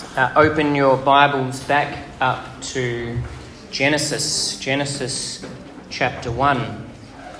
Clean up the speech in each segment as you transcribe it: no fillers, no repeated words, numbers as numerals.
Open your Bibles back up to Genesis chapter 1.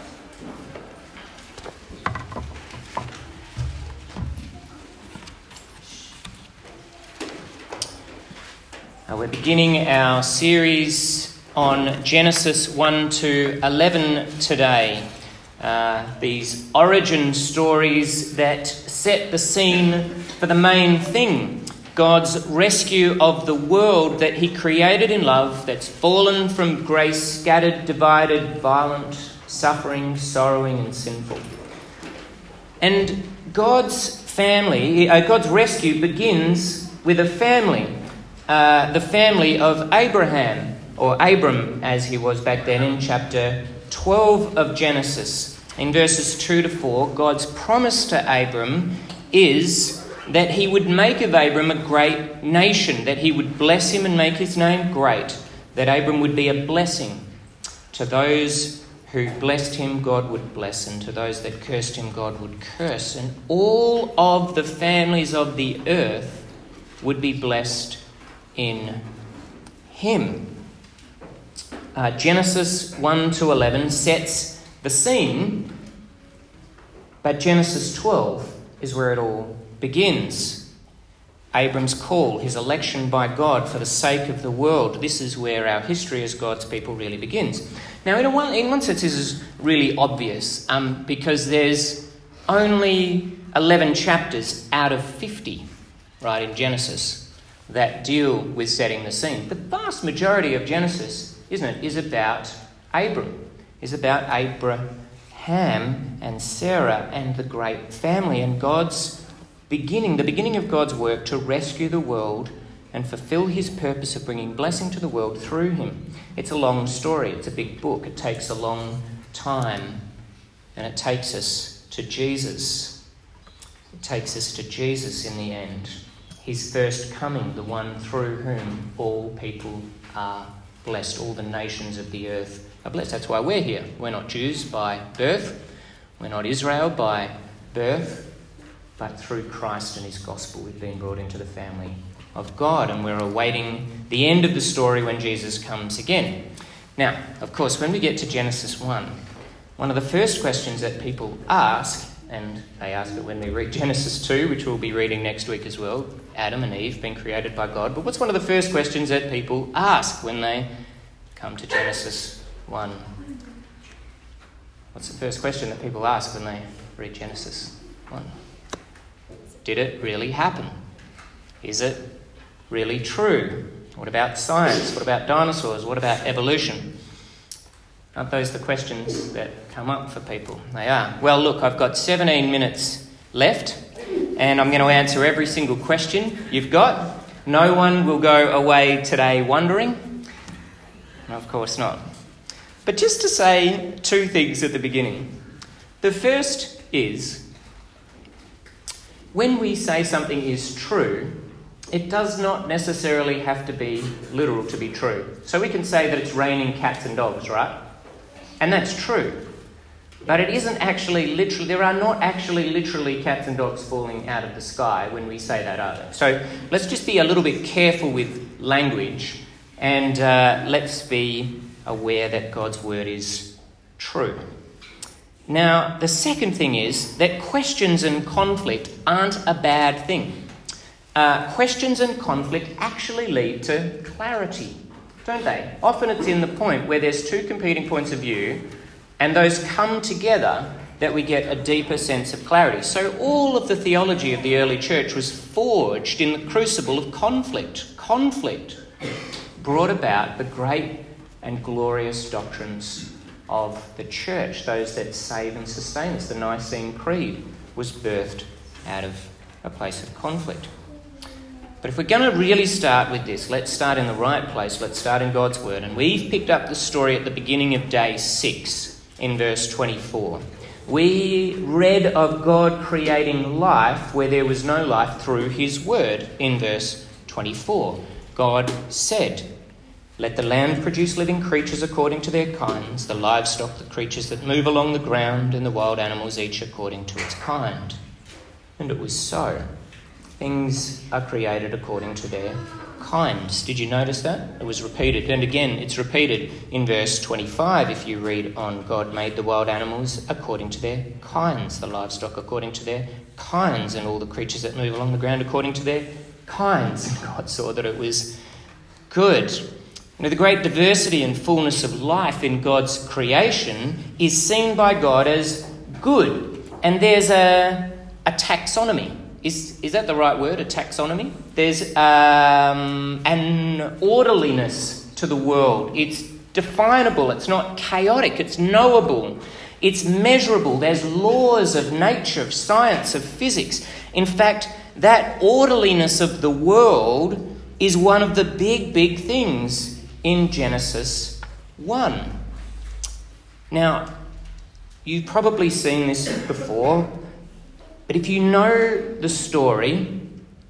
We're beginning our series on Genesis 1 to 11 today. These origin stories that set the scene for the main thing. God's rescue of the world that he created in love, that's fallen from grace, scattered, divided, violent, suffering, sorrowing and sinful. And God's rescue begins with a family, the family of Abraham, or Abram as he was back then, in chapter 12 of Genesis. In verses 2 to 4, God's promise to Abram is that he would make of Abram a great nation, that he would bless him and make his name great, that Abram would be a blessing. To those who blessed him, God would bless, and to those that cursed him, God would curse. And all of the families of the earth would be blessed in him. Genesis 1 to 11 sets the scene, but Genesis 12 is where it all begins. Abram's call, his election by God for the sake of the world. This is where our history as God's people really begins. Now, in one sense, this is really obvious because there's only 11 chapters out of 50, right, in Genesis that deal with setting the scene. The vast majority of Genesis, isn't it, is about Abram, is about Abraham and Sarah and the great family and the beginning of God's work to rescue the world and fulfill his purpose of bringing blessing to the world through him. It's a long story. It's a big book. It takes a long time. And it takes us to Jesus. It takes us to Jesus in the end. His first coming, the one through whom all people are blessed. All the nations of the earth are blessed. That's why we're here. We're not Jews by birth. We're not Israel by birth. But through Christ and his gospel, we've been brought into the family of God, and we're awaiting the end of the story when Jesus comes again. Now, of course, when we get to Genesis 1, one of the first questions that people ask, and they ask it when we read Genesis 2, which we'll be reading next week as well, Adam and Eve being created by God, but what's one of the first questions that people ask when they come to Genesis 1? What's the first question that people ask when they read Genesis 1? Did it really happen? Is it really true? What about science? What about dinosaurs? What about evolution? Aren't those the questions that come up for people? They are. Well, look, I've got 17 minutes left, and I'm going to answer every single question you've got. No one will go away today wondering. No, of course not. But just to say two things at the beginning. The first is, when we say something is true, it does not necessarily have to be literal to be true. So we can say that it's raining cats and dogs, right? And that's true. But it isn't actually literally, there are not actually literally cats and dogs falling out of the sky when we say that, are there? So let's just be a little bit careful with language and let's be aware that God's word is true. Now, the second thing is that questions and conflict aren't a bad thing. Questions and conflict actually lead to clarity, don't they? Often it's in the point where there's two competing points of view and those come together that we get a deeper sense of clarity. So all of the theology of the early church was forged in the crucible of conflict. Conflict brought about the great and glorious doctrines of the church, those that save and sustain us. The Nicene Creed was birthed out of a place of conflict. But if we're going to really start with this, let's start in the right place. Let's start in God's word. And we've picked up the story at the beginning of day 6 in verse 24. We read of God creating life where there was no life through his word in verse 24. God said, "Let the land produce living creatures according to their kinds, the livestock, the creatures that move along the ground, and the wild animals, each according to its kind." And it was so. Things are created according to their kinds. Did you notice that? It was repeated. And again, it's repeated in verse 25 if you read on God made the wild animals according to their kinds, the livestock according to their kinds, and all the creatures that move along the ground according to their kinds. And God saw that it was good. You know, the great diversity and fullness of life in God's creation is seen by God as good. And there's a taxonomy. Is that the right word, a taxonomy? There's an orderliness to the world. It's definable. It's not chaotic. It's knowable. It's measurable. There's laws of nature, of science, of physics. In fact, that orderliness of the world is one of the big things in Genesis 1. Now, you've probably seen this before, but if you know the story,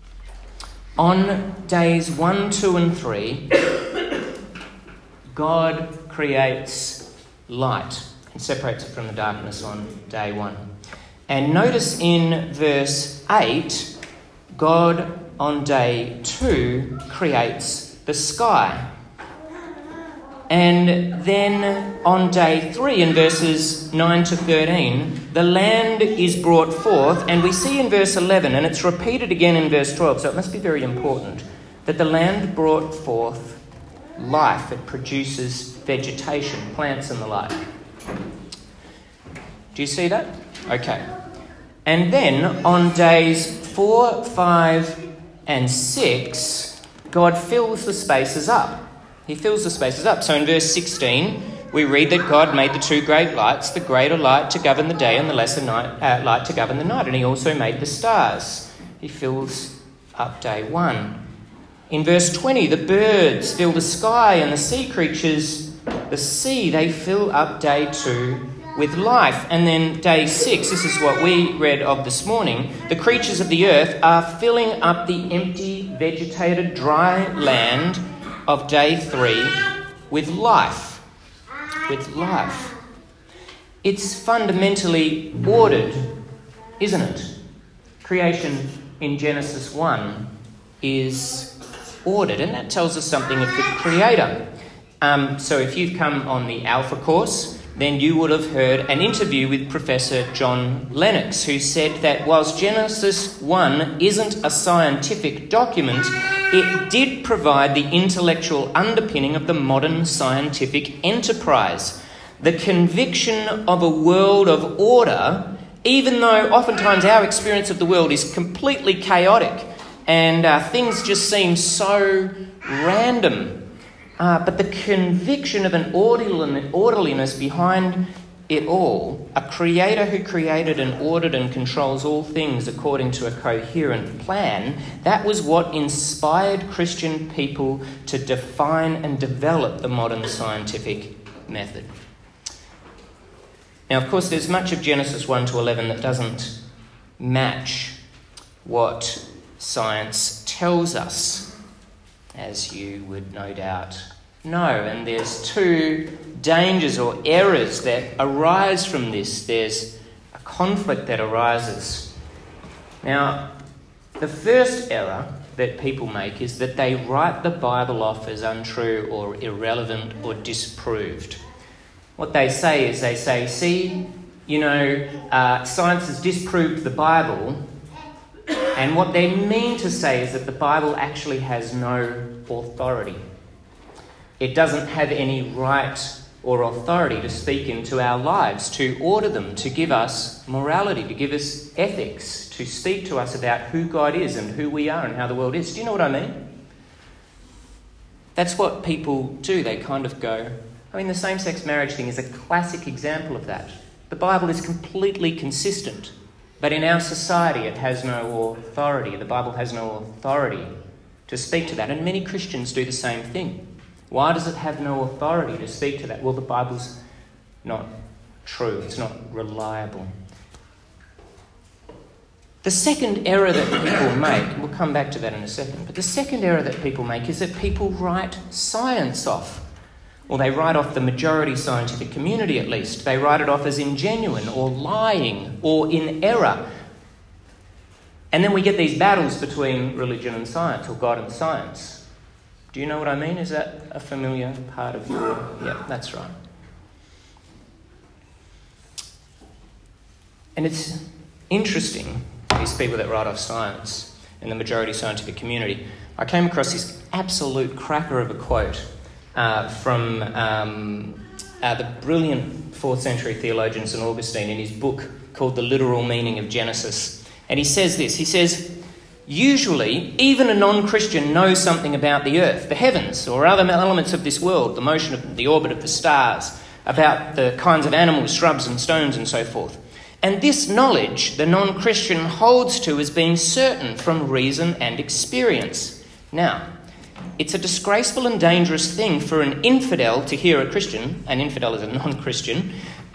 on days 1, 2 and 3, God creates light and separates it from the darkness on day 1. And notice in verse 8, God on day 2 creates the sky. And then on day 3, in verses 9 to 13, the land is brought forth, and we see in verse 11, and it's repeated again in verse 12, so it must be very important, that the land brought forth life. It produces vegetation, plants and the like. Do you see that? Okay. And then on days 4, 5 and 6, God fills the spaces up. He fills the spaces up. So in verse 16, we read that God made the two great lights, the greater light to govern the day and the lesser light to govern the night. And he also made the stars. He fills up day 1. In verse 20, the birds fill the sky, and the sea creatures, the sea, they fill up day 2 with life. And then day 6, this is what we read of this morning, the creatures of the earth are filling up the empty, vegetated, dry land of day 3 with life. With life. It's fundamentally ordered, isn't it? Creation in Genesis 1 is ordered, and that tells us something of the Creator. So if you've come on the Alpha course, then you would have heard an interview with Professor John Lennox, who said that whilst Genesis 1 isn't a scientific document, it did provide the intellectual underpinning of the modern scientific enterprise. The conviction of a world of order, even though oftentimes our experience of the world is completely chaotic and things just seem so random. But the conviction of an orderliness behind it all, a creator who created and ordered and controls all things according to a coherent plan, that was what inspired Christian people to define and develop the modern scientific method. Now, of course, there's much of Genesis 1 to 11 that doesn't match what science tells us, as you would no doubt know. And there's two dangers or errors that arise from this. There's a conflict that arises. Now, the first error that people make is that they write the Bible off as untrue or irrelevant or disproved. What they say is see, science has disproved the Bible. And what they mean to say is that the Bible actually has no authority. It doesn't have any right or authority to speak into our lives, to order them, to give us morality, to give us ethics, to speak to us about who God is and who we are and how the world is. Do you know what I mean? That's what people do. They kind of go... the same-sex marriage thing is a classic example of that. The Bible is completely consistent. But in our society, it has no authority. The Bible has no authority to speak to that. And many Christians do the same thing. Why does it have no authority to speak to that? Well, the Bible's not true. It's not reliable. The second error that people make, we'll come back to that in a second, but the second error that people make is that people write science off. Or they write off the majority scientific community at least. They write it off as ingenuine or lying or in error. And then we get these battles between religion and science, or God and science. Do you know what I mean? Is that a familiar part of your... Yeah, that's right. And it's interesting, these people that write off science in the majority scientific community. I came across this absolute cracker of a quote from the brilliant 4th century theologian St. Augustine in his book called The Literal Meaning of Genesis. And he says this, he says, usually, even a non-Christian knows something about the earth, the heavens, or other elements of this world, the motion of the orbit of the stars, about the kinds of animals, shrubs and stones and so forth. And this knowledge the non-Christian holds to as being certain from reason and experience. Now, it's a disgraceful and dangerous thing for an infidel to hear a Christian, an infidel is a non-Christian,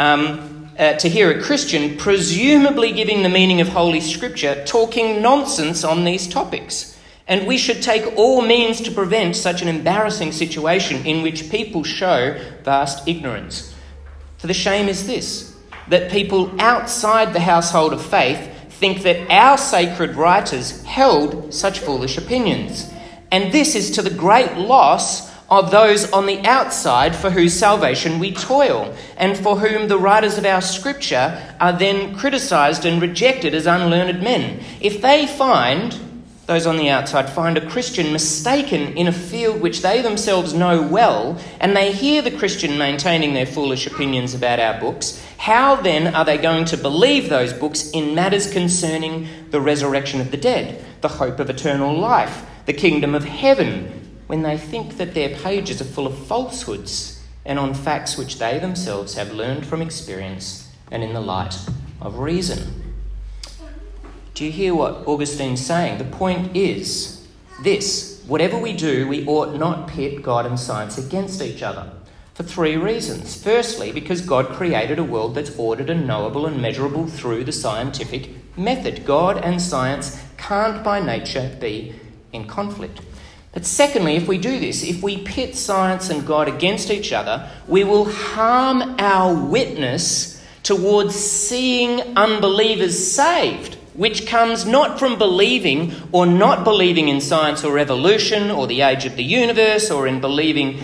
to hear a Christian presumably giving the meaning of Holy Scripture talking nonsense on these topics. And we should take all means to prevent such an embarrassing situation in which people show vast ignorance. For the shame is this, that people outside the household of faith think that our sacred writers held such foolish opinions. And this is to the great loss of those on the outside for whose salvation we toil, and for whom the writers of our Scripture are then criticised and rejected as unlearned men. If they those on the outside find a Christian mistaken in a field which they themselves know well, and they hear the Christian maintaining their foolish opinions about our books, how then are they going to believe those books in matters concerning the resurrection of the dead, the hope of eternal life, the kingdom of heaven, when they think that their pages are full of falsehoods and on facts which they themselves have learned from experience and in the light of reason? Do you hear what Augustine's saying? The point is this: whatever we do, we ought not pit God and science against each other for 3 reasons. Firstly, because God created a world that's ordered and knowable and measurable through the scientific method. God and science can't by nature be in conflict. But secondly, if we do this, if we pit science and God against each other, we will harm our witness towards seeing unbelievers saved, which comes not from believing or not believing in science or evolution or the age of the universe or in believing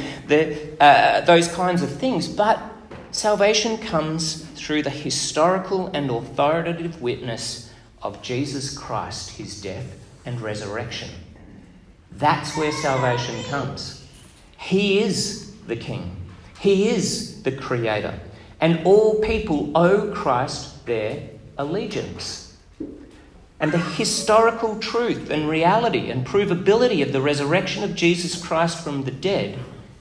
those kinds of things, but salvation comes through the historical and authoritative witness of Jesus Christ, his death and resurrection. That's where salvation comes. He is the King. He is the Creator. And all people owe Christ their allegiance. And the historical truth and reality and provability of the resurrection of Jesus Christ from the dead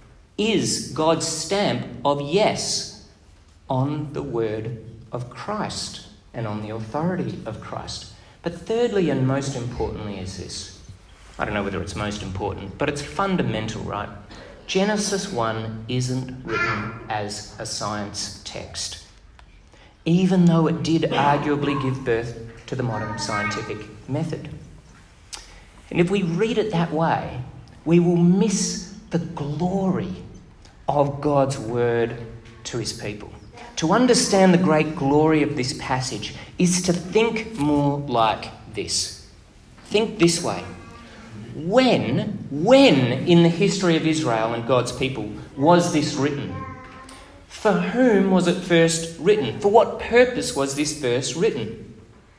is God's stamp of yes on the word of Christ and on the authority of Christ. But thirdly and most importantly is this. I don't know whether it's most important, but it's fundamental, right? Genesis 1 isn't written as a science text, even though it did arguably give birth to the modern scientific method. And if we read it that way, we will miss the glory of God's word to his people. To understand the great glory of this passage is to think more like this. Think this way. When in the history of Israel and God's people was this written? For whom was it first written? For what purpose was this verse written?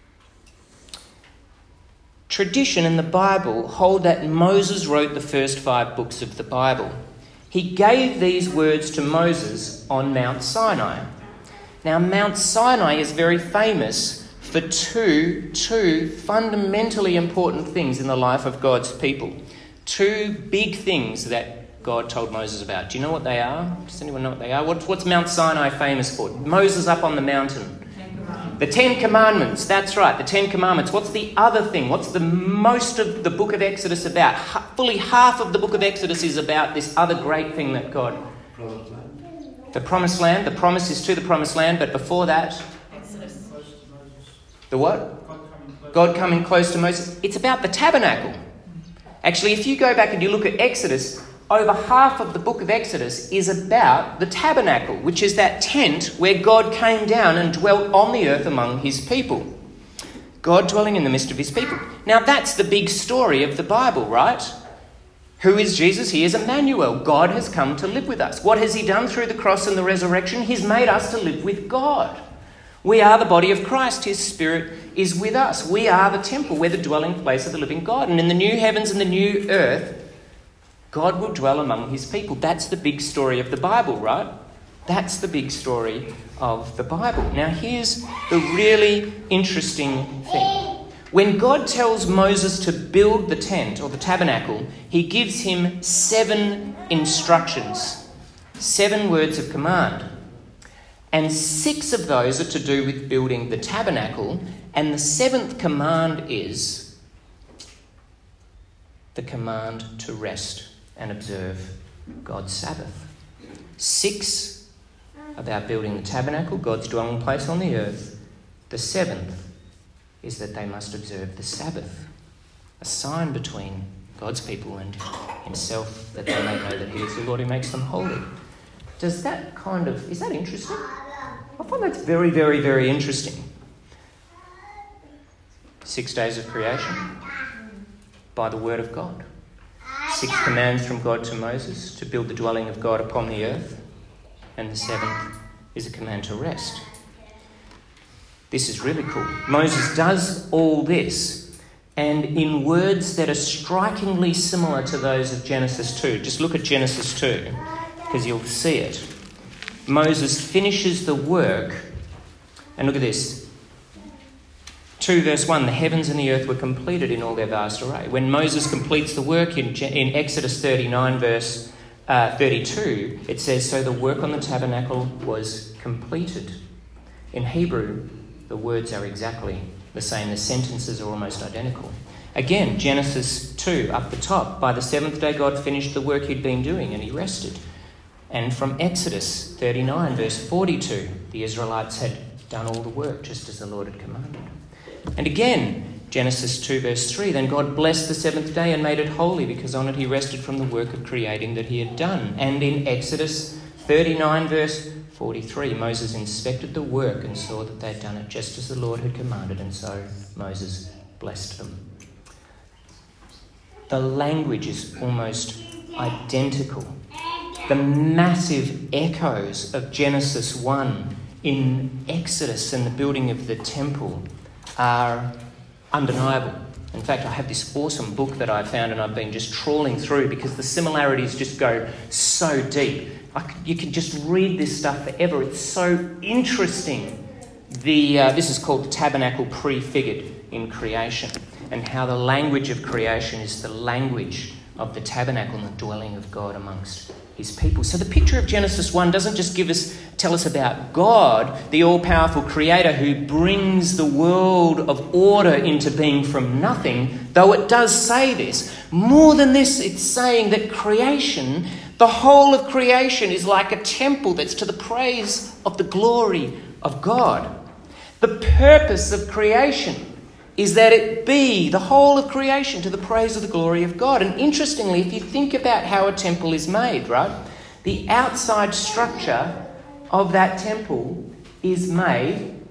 Tradition and the Bible hold that Moses wrote the first 5 books of the Bible. He gave these words to Moses on Mount Sinai. Now, Mount Sinai is very famous for two fundamentally important things in the life of God's people. 2 big things that God told Moses about. Do you know what they are? Does anyone know what they are? What's Mount Sinai famous for? Moses up on the mountain. The 10 Commandments. That's right, the 10 Commandments. What's the other thing? What's the most of the book of Exodus about? Fully half of the book of Exodus is about this other great thing that God... The promised land. The promise is to the promised land, but before that... The what? God coming close to Moses. It's about the tabernacle. Actually, if you go back and you look at Exodus, over half of the book of Exodus is about the tabernacle, which is that tent where God came down and dwelt on the earth among his people. God dwelling in the midst of his people. Now that's the big story of the Bible, right? Who is Jesus? He is Emmanuel. God has come to live with us. What has he done through the cross and the resurrection? He's made us to live with God. We are the body of Christ. His Spirit is with us. We are the temple. We're the dwelling place of the living God. And in the new heavens and the new earth, God will dwell among his people. That's the big story of the Bible, right? That's the big story of the Bible. Now, here's the really interesting thing. When God tells Moses to build the tent or the tabernacle, he gives him 7 instructions, 7 words of command. And 6 of those are to do with building the tabernacle. And the 7th command is the command to rest and observe God's Sabbath. 6 about building the tabernacle, God's dwelling place on the earth. The 7th is that they must observe the Sabbath, a sign between God's people and himself, that they may know that he is the Lord who makes them holy. Is that interesting? I find that's very, very, very interesting. 6 days of creation by the word of God. 6 commands from God to Moses to build the dwelling of God upon the earth. And the 7th is a command to rest. This is really cool. Moses does all this, and in words that are strikingly similar to those of Genesis 2. Just look at Genesis 2, because you'll see it. Moses finishes the work, and look at this. 2 verse 1, the heavens and the earth were completed in all their vast array. When Moses completes the work in Exodus 39 verse 32, it says, so the work on the tabernacle was completed. In Hebrew, the words are exactly the same. The sentences are almost identical. Again, Genesis 2, up the top. By the 7th day, God finished the work he'd been doing and he rested. And from Exodus 39, verse 42, the Israelites had done all the work just as the Lord had commanded. And again, Genesis 2, verse 3, then God blessed the 7th day and made it holy because on it he rested from the work of creating that he had done. And in Exodus 39, verse 43, Moses inspected the work and saw that they'd done it just as the Lord had commanded, and so Moses blessed them. The language is almost identical. The massive echoes of Genesis 1 in Exodus and the building of the temple are undeniable. In fact, I have this awesome book that I found and I've been just trawling through because the similarities just go so deep. You can just read this stuff forever. It's so interesting. This is called the Tabernacle Prefigured in Creation, and how the language of creation is the language of the tabernacle and the dwelling of God amongst his people. So the picture of Genesis 1 doesn't just tell us about God, the all-powerful creator who brings the world of order into being from nothing, though it does say this. More than this, it's saying that creation, the whole of creation, is like a temple that's to the praise of the glory of God. The purpose of creation is that it be the whole of creation to the praise of the glory of God. And interestingly, if you think about how a temple is made, right? The outside structure of that temple is made,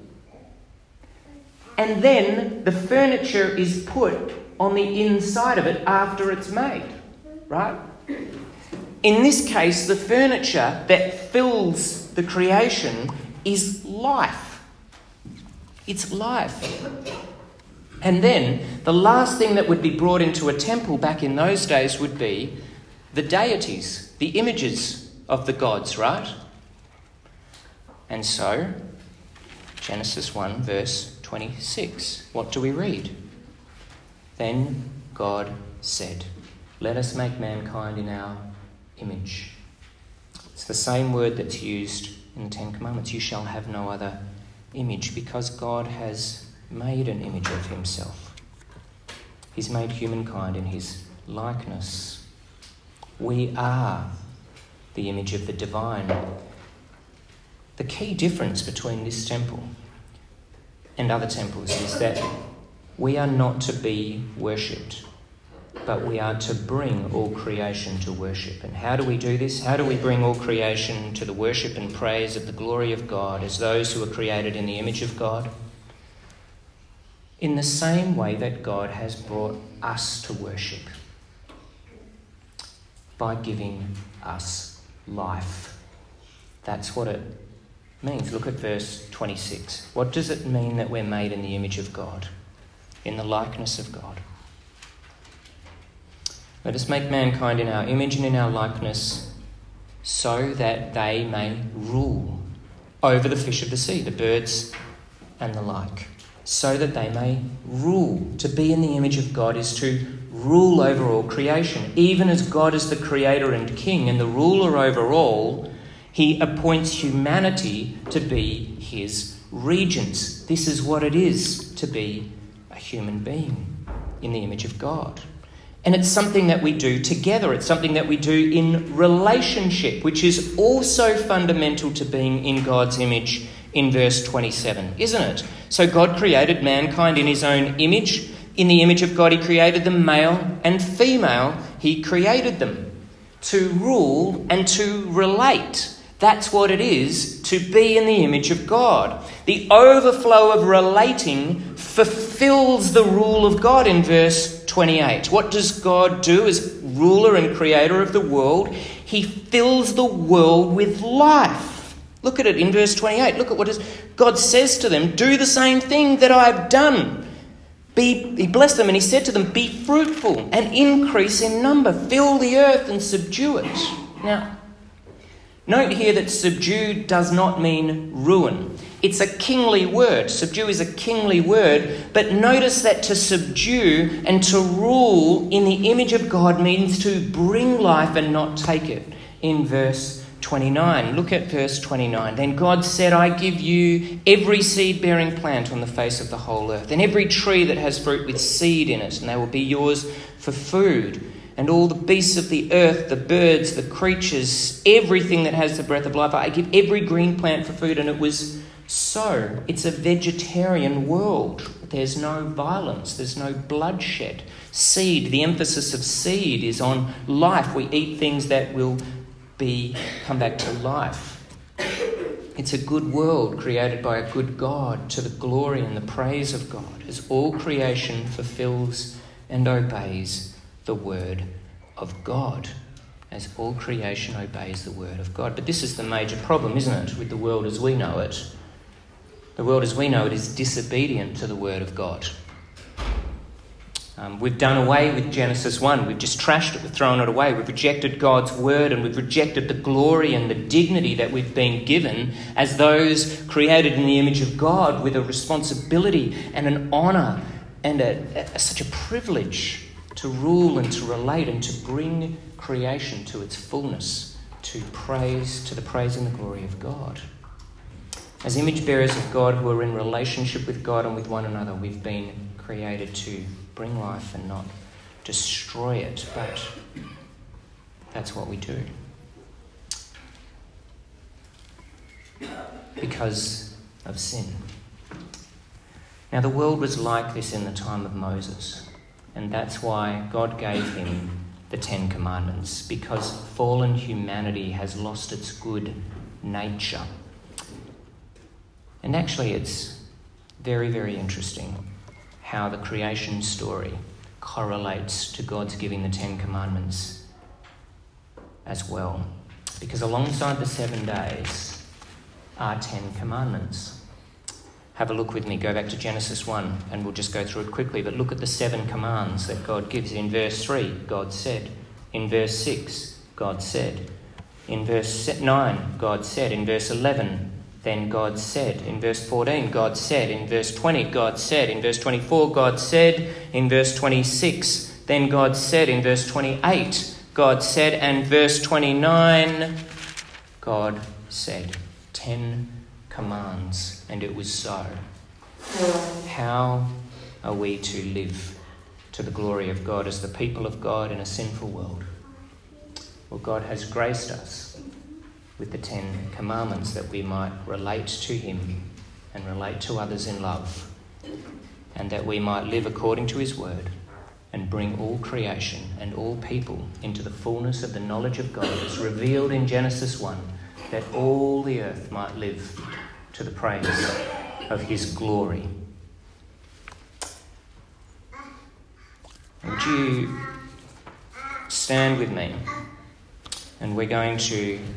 and then the furniture is put on the inside of it after it's made, right? In this case, the furniture that fills the creation is life. It's life. And then the last thing that would be brought into a temple back in those days would be the deities, the images of the gods, right? And so, Genesis 1 verse 26, what do we read? Then God said, let us make mankind in our image. It's the same word that's used in the Ten Commandments. You shall have no other image, because God has made an image of himself. He's made humankind in his likeness. We are the image of the divine. The key difference between this temple and other temples is that we are not to be worshipped, but we are to bring all creation to worship. And how do we do this? How do we bring all creation to the worship and praise of the glory of God as those who are created in the image of God? in the same way that God has brought us to worship, by giving us life. That's what it means. Look at verse 26. What does it mean that we're made in the image of God, in the likeness of God? Let us make mankind in our image and in our likeness, so that they may rule over the fish of the sea, the birds and the like. So that they may rule. To be in the image of God is to rule over all creation. Even as God is the creator and king and the ruler over all, he appoints humanity to be his regents. This is what it is to be a human being in the image of God. And it's something that we do together. It's something that we do in relationship, which is also fundamental to being in God's image in verse 27, isn't it? So God created mankind in his own image. In the image of God, he created them male and female. He created them to rule and to relate. That's what it is to be in the image of God. The overflow of relating fulfills the rule of God in verse 28. What does God do as ruler and creator of the world? He fills the world with life. Look at it in verse 28. Look at what God says to them. Do the same thing that I've done. He blessed them and he said to them, be fruitful and increase in number. Fill the earth and subdue it. Now, note here that subdue does not mean ruin. It's a kingly word. Subdue is a kingly word. But notice that to subdue and to rule in the image of God means to bring life and not take it. In verse 29, look at verse 29. Then God said, I give you every seed-bearing plant on the face of the whole earth, and every tree that has fruit with seed in it, and they will be yours for food. And all the beasts of the earth, the birds, the creatures, everything that has the breath of life, I give every green plant for food. And it was so. It's a vegetarian world. There's no violence. There's no bloodshed. Seed, the emphasis of seed is on life. We eat things that will come back to life. It's a good world created by a good God to the glory and the praise of God, as all creation fulfills and obeys the word of God, as all creation obeys the word of God. But this is the major problem, isn't it, with the world as we know it? The world as we know it is disobedient to the word of God. We've done away with Genesis 1. We've just trashed it. We've thrown it away. We've rejected God's word, and we've rejected the glory and the dignity that we've been given as those created in the image of God, with a responsibility and an honour and such a privilege to rule and to relate and to bring creation to its fullness, to the praise and the glory of God. As image bearers of God who are in relationship with God and with one another, we've been created to bring life and not destroy it, but that's what we do. Because of sin. Now, the world was like this in the time of Moses, and that's why God gave him the 10 Commandments, because fallen humanity has lost its good nature. And actually, it's very, very interesting how the creation story correlates to God's giving the 10 Commandments as well. Because alongside the 7 days are 10 Commandments. Have a look with me. Go back to Genesis 1 and we'll just go through it quickly. But look at the 7 commands that God gives. In verse 3, God said. In verse 6, God said. In verse 9, God said. In verse 11, then God said. In verse 14, God said. In verse 20, God said. In verse 24, God said. In verse 26, then God said. In verse 28, God said. And verse 29, God said. 10 commands, and it was so. How are we to live to the glory of God as the people of God in a sinful world? Well, God has graced us with the 10 commandments that we might relate to him and relate to others in love, and that we might live according to his word and bring all creation and all people into the fullness of the knowledge of God as revealed in Genesis 1, that all the earth might live to the praise of his glory. would you stand with me? And we're going to